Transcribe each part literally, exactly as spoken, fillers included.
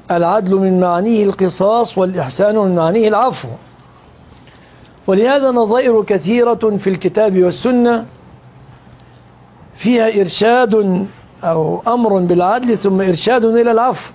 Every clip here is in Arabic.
العدل من معانيه القصاص، والإحسان من معانيه العفو. ولهذا نظائر كثيرة في الكتاب والسنة فيها إرشاد أو أمر بالعدل ثم إرشاد إلى العفو.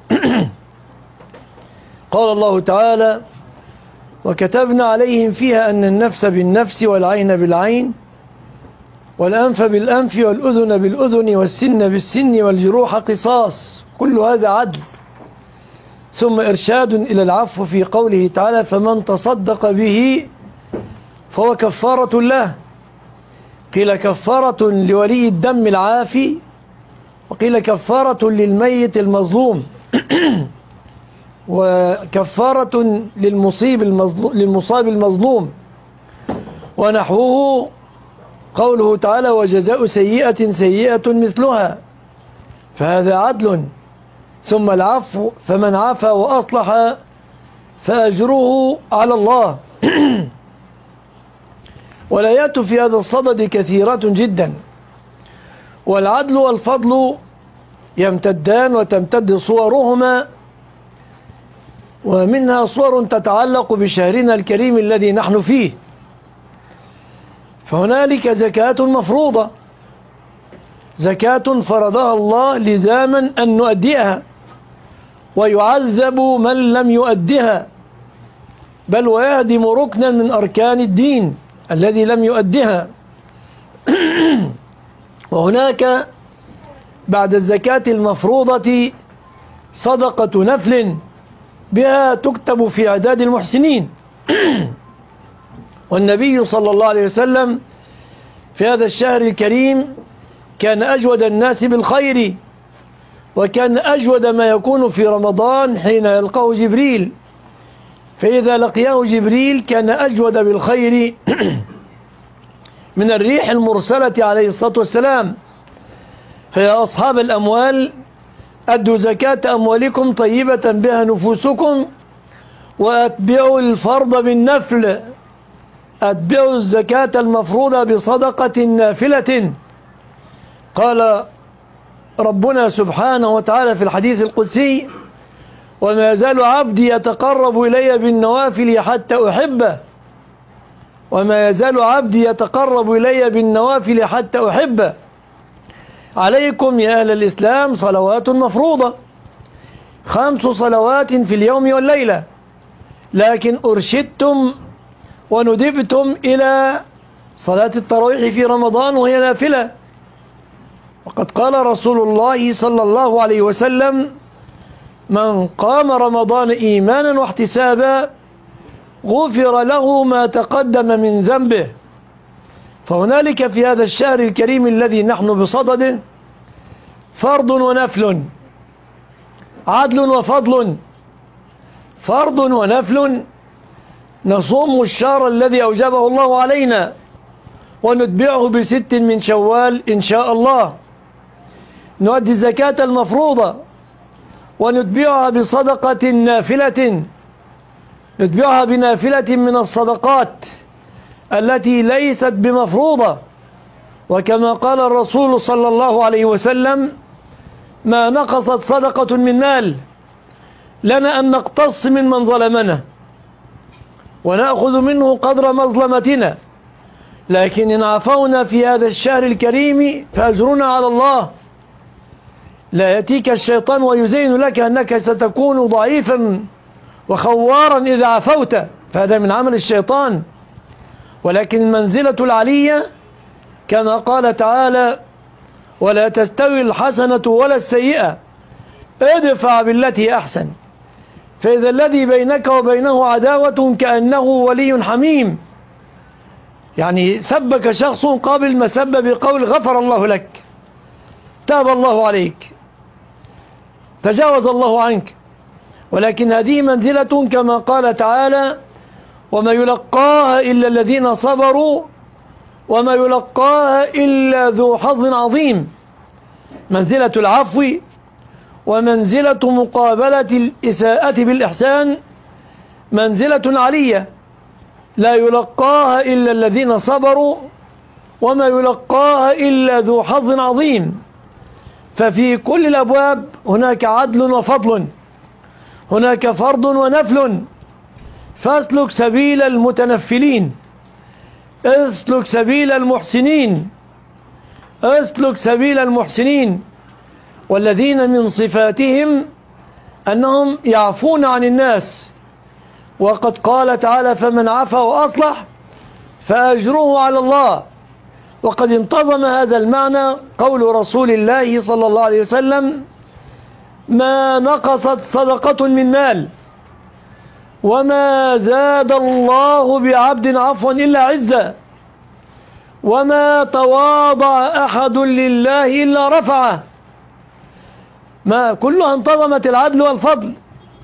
قال الله تعالى: وكتبنا عليهم فيها أن النفس بالنفس والعين بالعين والأنف بالأنف والأذن بالأذن والسن بالسن والجروح قصاص، كل هذا عدل. ثم إرشاد إلى العفو في قوله تعالى: فمن تصدق به فهو كفارة له. قيل كفارة لولي الدم العافي، وقيل كفارة للميت المظلوم، وكفارة للمصيب المظلوم للمصاب المظلوم. ونحوه قوله تعالى: وجزاء سيئة سيئة مثلها، فهذا عدل. ثم العفو: فمن عفا وأصلح فأجره على الله. والآيات في هذا الصدد كثيرة جدا. والعدل والفضل يمتدان وتمتد صورهما، ومنها صور تتعلق بشهرنا الكريم الذي نحن فيه. فهنالك زكاة مفروضة، زكاة فرضها الله لزاما أن نؤديها، ويعذب من لم يؤدها، بل ويهدم ركنا من أركان الدين الذي لم يؤدها. وهناك بعد الزكاة المفروضة صدقة نفل، بها تكتب في عداد المحسنين. والنبي صلى الله عليه وسلم في هذا الشهر الكريم كان أجود الناس بالخير، وكان أجود ما يكون في رمضان حين يلقاه جبريل، فإذا لقياه جبريل كان أجود بالخير من الريح المرسلة عليه الصلاة والسلام. فيا أصحاب الأموال، أدوا زكاة أموالكم طيبة بها نفوسكم، وأتبعوا الفرض بالنفل، أتبعوا الزكاة المفروضة بصدقة نافلة. قال ربنا سبحانه وتعالى في الحديث القدسي: وما يزال عبدي يتقرب إلي بالنوافل حتى أحبه، وما يزال عبدي يتقرب إلي بالنوافل حتى أحبه. عليكم يا أهل الإسلام صلوات مفروضة، خمس صلوات في اليوم والليلة، لكن أرشدتم وندبتم إلى صلاة التراويح في رمضان وهي نافلة. وقد قال رسول الله صلى الله عليه وسلم: من قام رمضان إيمانا واحتسابا غفر له ما تقدم من ذنبه. فهنالك في هذا الشهر الكريم الذي نحن بصدده فرض ونفل، عدل وفضل. فرض ونفل: نصوم الشهر الذي أوجبه الله علينا، ونتبعه بست من شوال إن شاء الله. نؤدي الزكاة المفروضة، ونتبعها بصدقة نافلة، نتبعها بنافلة من الصدقات التي ليست بمفروضة. وكما قال الرسول صلى الله عليه وسلم: ما نقصت صدقة من مال، لنا أن نقتص من من ظلمنا ونأخذ منه قدر مظلمتنا، لكن إن عفونا في هذا الشهر الكريم فأجرنا على الله. لا يأتيك الشيطان ويزين لك أنك ستكون ضعيفا وخوارا إذا عفوت، فهذا من عمل الشيطان. ولكن المنزلة العلية كما قال تعالى: ولا تستوي الحسنة ولا السيئة ادفع بالتي أحسن، فإذا الذي بينك وبينه عداوة كأنه ولي حميم. يعني سبك شخص قابل ما سب بقول غفر الله لك، تاب الله عليك، تجاوز الله عنك. ولكن هذه منزلة كما قال تعالى: وما يلقاها إلا الذين صبروا وما يلقاها إلا ذو حظ عظيم. منزلة العفو ومنزلة مقابلة الإساءة بالإحسان منزلة علية، لا يلقاها إلا الذين صبروا وما يلقاها إلا ذو حظ عظيم. ففي كل الأبواب هناك عدل وفضل، هناك فرض ونفل، فاسلك سبيل المتنفلين، اسلك سبيل المحسنين، اسلك سبيل المحسنين. والذين من صفاتهم أنهم يعفون عن الناس، وقد قال تعالى فمن عفا وأصلح فأجره على الله. وقد انتظم هذا المعنى قول رسول الله صلى الله عليه وسلم ما نقصت صدقة من مال وما زاد الله بعبد عفوا إلا عزا وما تواضع أحد لله إلا رفعه. ما كلها انتظمت العدل والفضل.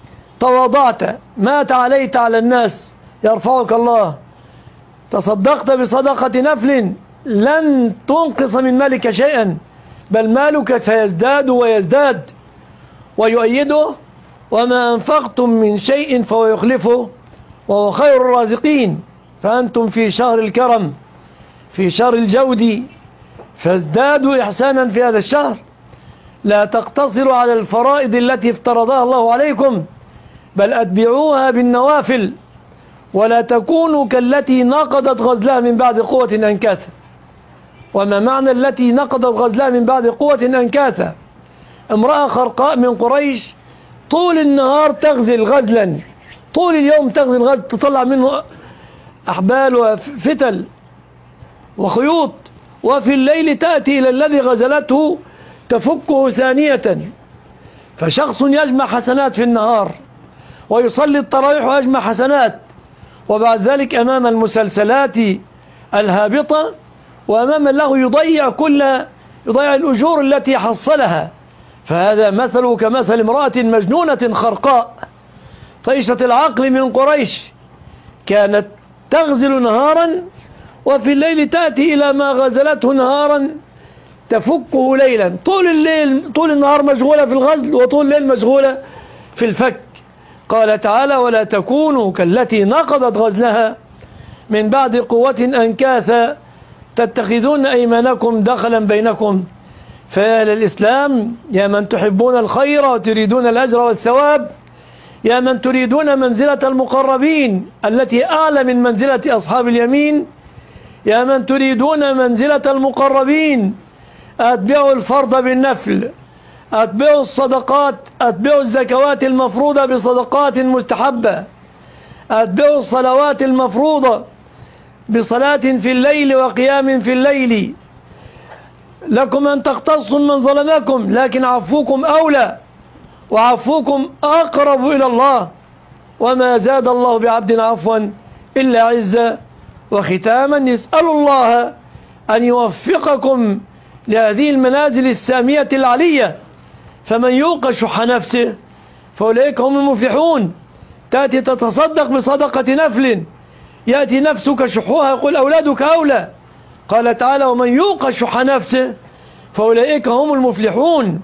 تواضعت، ما تعاليت على الناس يرفعك الله. تصدقت بصدقة نفل لن تنقص من مالك شيئا، بل مالك سيزداد ويزداد ويؤيده. وما أنفقتم من شيء فهو يخلفه وهو خير الرازقين. فأنتم في شهر الكرم، في شهر الجود، فازدادوا إحسانا في هذا الشهر. لا تقتصروا على الفرائض التي افترضها الله عليكم، بل أتبعوها بالنوافل. ولا تكونوا كالتي نقضت غزلها من بعد قوة أنكاثا. وما معنى التي نقضت غزلها من بعد قوة أنكاثا؟ امرأة خرقاء من قريش طول النهار تغزل غزلا، طول اليوم تغزل غزل، تطلع منه أحبال وفتل وخيوط، وفي الليل تأتي إلى الذي غزلته تفكه ثانية. فشخص يجمع حسنات في النهار ويصلي التراويح ويجمع حسنات، وبعد ذلك أمام المسلسلات الهابطة وأمام الله يضيع كل يضيع الأجور التي حصلها. فهذا مثل كمثل امرأة مجنونة خرقاء طيشة العقل من قريش، كانت تغزل نهارا وفي الليل تأتي إلى ما غزلته نهارا تفكه ليلا. طول الليل طول النهار مشغولة في الغزل، وطول الليل مشغولة في الفك. قال تعالى ولا تكونوا كالتي نقضت غزلها من بعد قوة أنكاثا تتخذون أيمانكم دخلا بينكم. فيا للإسلام يا من تحبون الخير وتريدون الأجر والثواب، يا من تريدون منزلة المقربين التي أعلى من منزلة أصحاب اليمين، يا من تريدون منزلة المقربين، أتبعوا الفرض بالنفل، أتبعوا الصدقات، أتبعوا الزكوات المفروضة بصدقات مستحبة، أتبعوا الصلوات المفروضة بصلاة في الليل وقيام في الليل. لكم أن تقتصوا من ظلمكم، لكن عفوكم أولى وعفوكم أقرب إلى الله. وما زاد الله بعبد عفوا إلا عزا. وختاما نسأل الله أن يوفقكم لهذه المنازل السامية العلية. فمن يوق شح نفسه فأولئك هم المفلحون. تأتي تتصدق بصدقة نفل، يأتي نفسك شحوها يقول أولادك أولى. قال تعالى ومن يوق شح نفسه فأولئك هم المفلحون.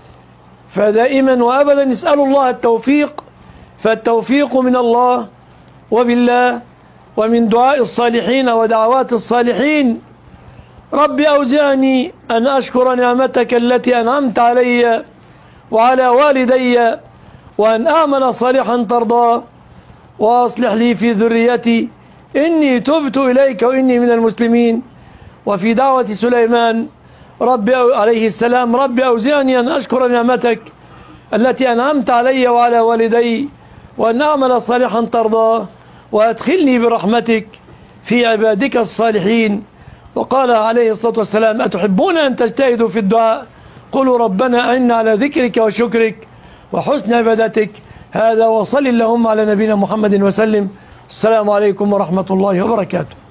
فدائما وأبدا نسأل الله التوفيق، فالتوفيق من الله وبالله ومن دعاء الصالحين ودعوات الصالحين. ربي أوزعني أن أشكر نعمتك التي أنعمت علي وعلى والدي، وأن أعمل صالحا ترضاه، وأصلح لي في ذريتي إني تبت إليك وإني من المسلمين. وفي دعوة سليمان ربي عليه السلام ربي أوزعني أن أشكر نعمتك التي أنعمت علي وعلى والدي، وأن أعمل صالحا ترضاه، وأدخلني برحمتك في عبادك الصالحين. وقال عليه الصلاة والسلام أتحبون أن تجتهدوا في الدعاء قولوا ربنا أعنا على ذكرك وشكرك وحسن عبادتك. هذا وصل اللهم على نبينا محمد وسلم. السلام عليكم ورحمة الله وبركاته.